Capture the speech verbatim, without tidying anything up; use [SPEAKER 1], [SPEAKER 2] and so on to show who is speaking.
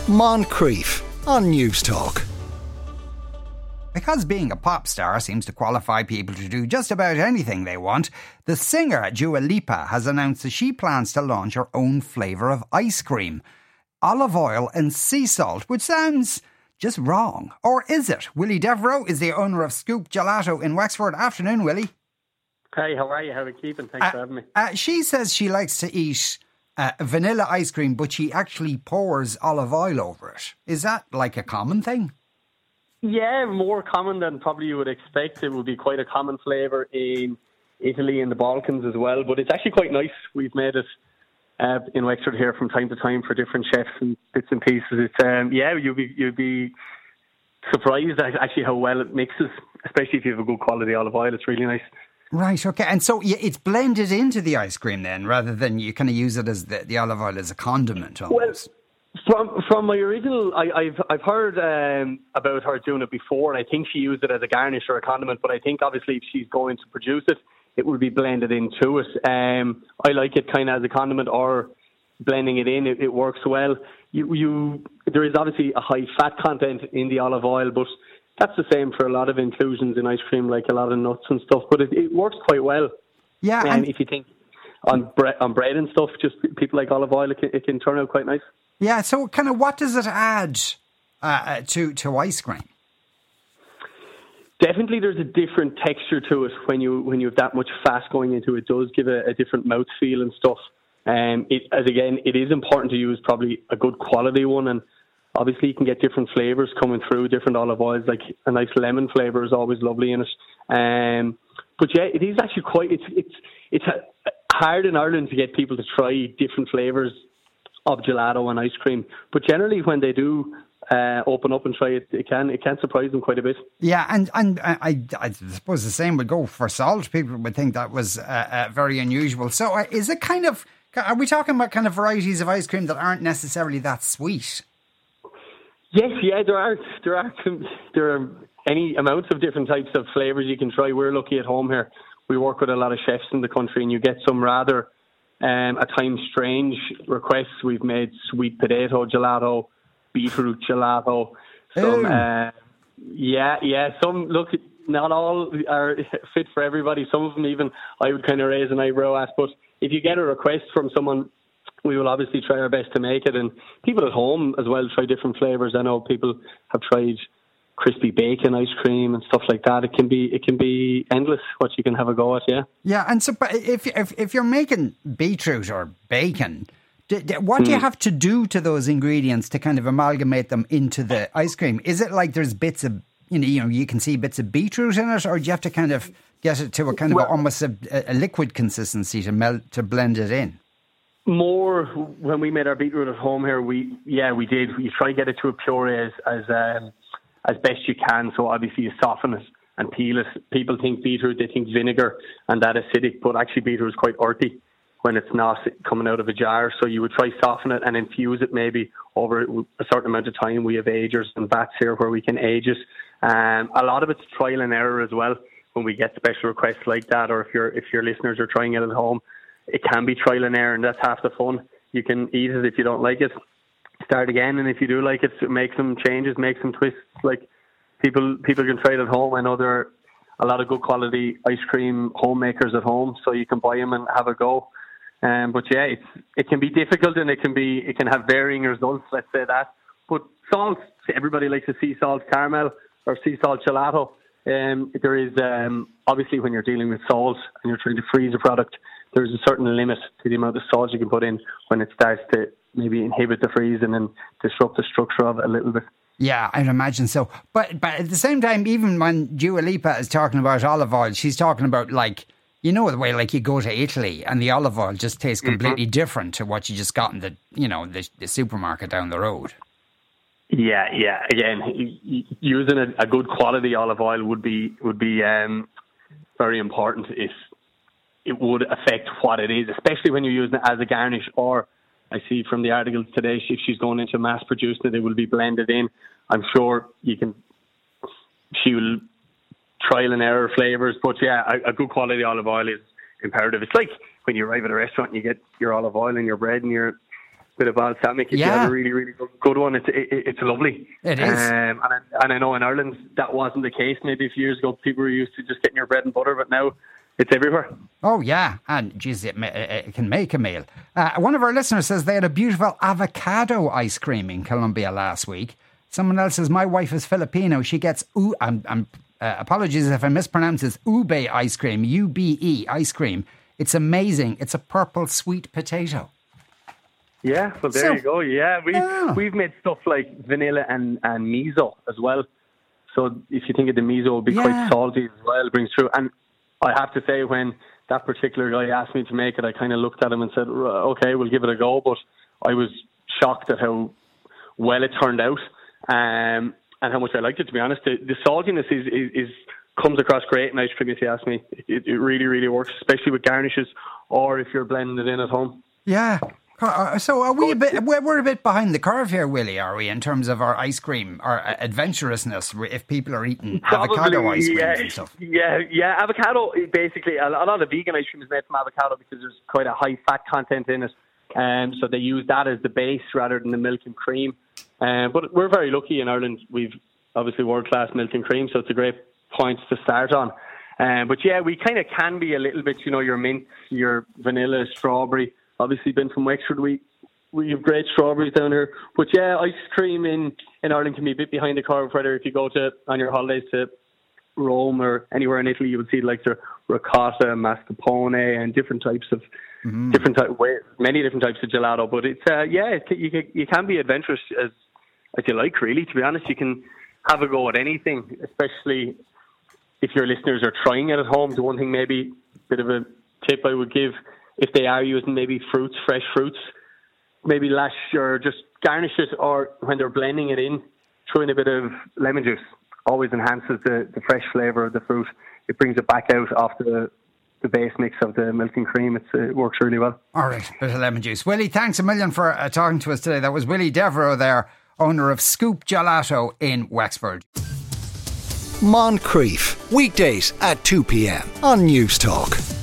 [SPEAKER 1] Moncrief on News Talk.
[SPEAKER 2] Because being a pop star seems to qualify people to do just about anything they want, the singer Dua Lipa has announced that she plans to launch her own flavour of ice cream. Olive oil and sea salt, which sounds just wrong. Or is it? Willie Devereaux is the owner of Scoop Gelato in Wexford. Afternoon, Willie.
[SPEAKER 3] Hey, how are you? How are you keeping? Thanks
[SPEAKER 2] uh,
[SPEAKER 3] for having me.
[SPEAKER 2] Uh, she says she likes to eat uh, vanilla ice cream, but she actually pours olive oil over it. Is that like a common thing?
[SPEAKER 3] Yeah, more common than probably you would expect. It would be quite a common flavour in Italy and the Balkans as well. But it's actually quite nice. We've made it uh, in Wexford here from time to time for different chefs and bits and pieces. It's um, yeah, you'd be you'd be surprised at actually how well it mixes, especially if you have a good quality olive oil. It's really nice.
[SPEAKER 2] Right, okay. And so it's blended into the ice cream then, rather than you kind of use it as the, the olive oil as a condiment almost.
[SPEAKER 3] Well, From from my original, I, I've I've heard um, about her doing it before, and I think she used it as a garnish or a condiment. But I think obviously if she's going to produce it, it will be blended into it. Um, I like it kind of as a condiment or blending it in. It, it works well. You you there is obviously a high fat content in the olive oil, but that's the same for a lot of inclusions in ice cream, like a lot of nuts and stuff. But it, it works quite well.
[SPEAKER 2] Yeah,
[SPEAKER 3] um, and if you think on bread on bread and stuff, just people like olive oil, it can, it can turn out quite nice.
[SPEAKER 2] Yeah, so kind of what does it add uh, to to ice cream?
[SPEAKER 3] Definitely there's a different texture to it when you when you have that much fat going into it. It does give a, a different mouthfeel and stuff. Um, it, as again, it is important to use probably a good quality one, and obviously you can get different flavours coming through, different olive oils, like a nice lemon flavour is always lovely in it. Um, but yeah, it is actually quite, it's, it's, it's hard in Ireland to get people to try different flavours of gelato and ice cream, but generally when they do uh, open up and try it, it can it can surprise them quite a bit.
[SPEAKER 2] Yeah, and and I, I suppose the same would go for salt. People would think that was uh, uh, very unusual. So uh, is it kind of, are we talking about kind of varieties of ice cream that aren't necessarily that sweet?
[SPEAKER 3] Yes, yeah, there are there are there are any amounts of different types of flavours you can try. We're lucky at home here. We work with a lot of chefs in the country, and you get some rather Um, at times strange requests. We've made sweet potato gelato, beetroot gelato. Some, uh, yeah, yeah. Some look, not all are fit for everybody. Some of them even I would kind of raise an eyebrow at. But if you get a request from someone, we will obviously try our best to make it. And people at home as well try different flavours. I know people have tried crispy bacon ice cream and stuff like that. It can be it can be endless what you can have a go at. Yeah.
[SPEAKER 2] Yeah, and so but if if if you're making beetroot or bacon, d- d- what mm. do you have to do to those ingredients to kind of amalgamate them into the ice cream? Is it like there's bits of you know you know you can see bits of beetroot in it, or do you have to kind of get it to a kind of well, a, almost a, a liquid consistency to melt to blend it in?
[SPEAKER 3] More when we made our beetroot at home here, we yeah we did. You try to get it to a puree as as um, as best you can. So obviously you soften it and peel it. People think beetroot, they think vinegar and that acidic, but actually beetroot is quite earthy when it's not coming out of a jar. So you would try soften it and infuse it maybe over a certain amount of time. We have agers and vats here where we can age it. Um, a lot of it's trial and error as well when we get special requests like that, or if your if your listeners are trying it at home, it can be trial and error, and that's half the fun. You can eat it if you don't like it, start again, and if you do like it, make some changes, make some twists. Like people people can try it at home. I know there are a lot of good quality ice cream homemakers at home, so you can buy them and have a go. Um, but yeah, it's it can be difficult, and it can be it can have varying results. Let's say that. But salt, everybody likes a sea salt caramel or sea salt gelato. Um, there is um, obviously when you're dealing with salt and you're trying to freeze a product, there's a certain limit to the amount of salt you can put in when it starts to maybe inhibit the freezing and disrupt the structure of it a little bit.
[SPEAKER 2] Yeah, I'd imagine so. But but at the same time, even when Dua Lipa is talking about olive oil, she's talking about, like, you know, the way like you go to Italy and the olive oil just tastes completely mm-hmm. different to what you just got in the, you know, the, the supermarket down the road.
[SPEAKER 3] Yeah, yeah. Again, using a, a good quality olive oil would be would be um, very important. If it would affect what it is, especially when you're using it as a garnish. Or I see from the articles today, if she's going into mass producing it, it will be blended in. I'm sure you can. She will trial and error flavors, but yeah, a, a good quality olive oil is imperative. It's like when you arrive at a restaurant and you get your olive oil in your bread and you're bit of balsamic. If
[SPEAKER 2] Yeah.
[SPEAKER 3] you have a really, really good, good one, it's it, it's lovely.
[SPEAKER 2] It is.
[SPEAKER 3] Um, and, I, and I know in Ireland that wasn't the case maybe a few years ago. People were used to just getting your bread and butter, but now it's everywhere.
[SPEAKER 2] Oh, yeah. And, geez, it, ma- it can make a meal. Uh, one of our listeners says they had a beautiful avocado ice cream in Colombia last week. Someone else says, my wife is Filipino. She gets, ooh, I'm, I'm, uh, apologies if I mispronounce this, ube ice cream, U B E ice cream. It's amazing. It's a purple sweet potato.
[SPEAKER 3] Yeah, well, there
[SPEAKER 2] So-
[SPEAKER 3] you go. Yeah, we,
[SPEAKER 2] Oh.
[SPEAKER 3] we've made stuff like vanilla and, and miso as well. So if you think of the miso, it'll be
[SPEAKER 2] Yeah.
[SPEAKER 3] quite salty as well, brings through. And I have to say, when that particular guy asked me to make it, I kind of looked at him and said, okay, we'll give it a go. But I was shocked at how well it turned out um, and how much I liked it, to be honest. The, the saltiness is, is, is comes across great in ice cream, if you ask me. It, it really, really works, especially with garnishes or if you're blending it in at home.
[SPEAKER 2] Yeah. Uh, So are we a bit, we're we're a bit behind the curve here, Willie, are we, in terms of our ice cream, our uh, adventurousness, if people are eating avocado ice creams
[SPEAKER 3] yeah,
[SPEAKER 2] and stuff?
[SPEAKER 3] Yeah, yeah. Avocado, basically, a lot of vegan ice cream is made from avocado because there's quite a high fat content in it. Um, so they use that as the base rather than the milk and cream. Um, but we're very lucky in Ireland. We've obviously world-class milk and cream, so it's a great point to start on. Um, but yeah, we kind of can be a little bit, you know, your mint, your vanilla, strawberry. Obviously, been from Wexford, we we have great strawberries down here. But yeah, ice cream in, in Ireland can be a bit behind the curve. Whether if you go to on your holidays to Rome or anywhere in Italy, you would see like the ricotta, mascarpone, and different types of mm-hmm. different type, many different types of gelato. But it's uh, yeah, it, you can, you can be adventurous as as you like. Really, to be honest, you can have a go at anything, especially if your listeners are trying it at home. The one thing, maybe a bit of a tip I would give, if they are using maybe fruits, fresh fruits, maybe lash or just garnish it, or when they're blending it in, throw in a bit of lemon juice. Always enhances the, the fresh flavour of the fruit. It brings it back out off the the base mix of the milk and cream. It's, it works really well.
[SPEAKER 2] All right, bit of lemon juice. Willie, thanks a million for uh, talking to us today. That was Willie Devereux there, owner of Scoop Gelato in Wexford.
[SPEAKER 1] Moncrief, weekdays at two p.m. on News Talk.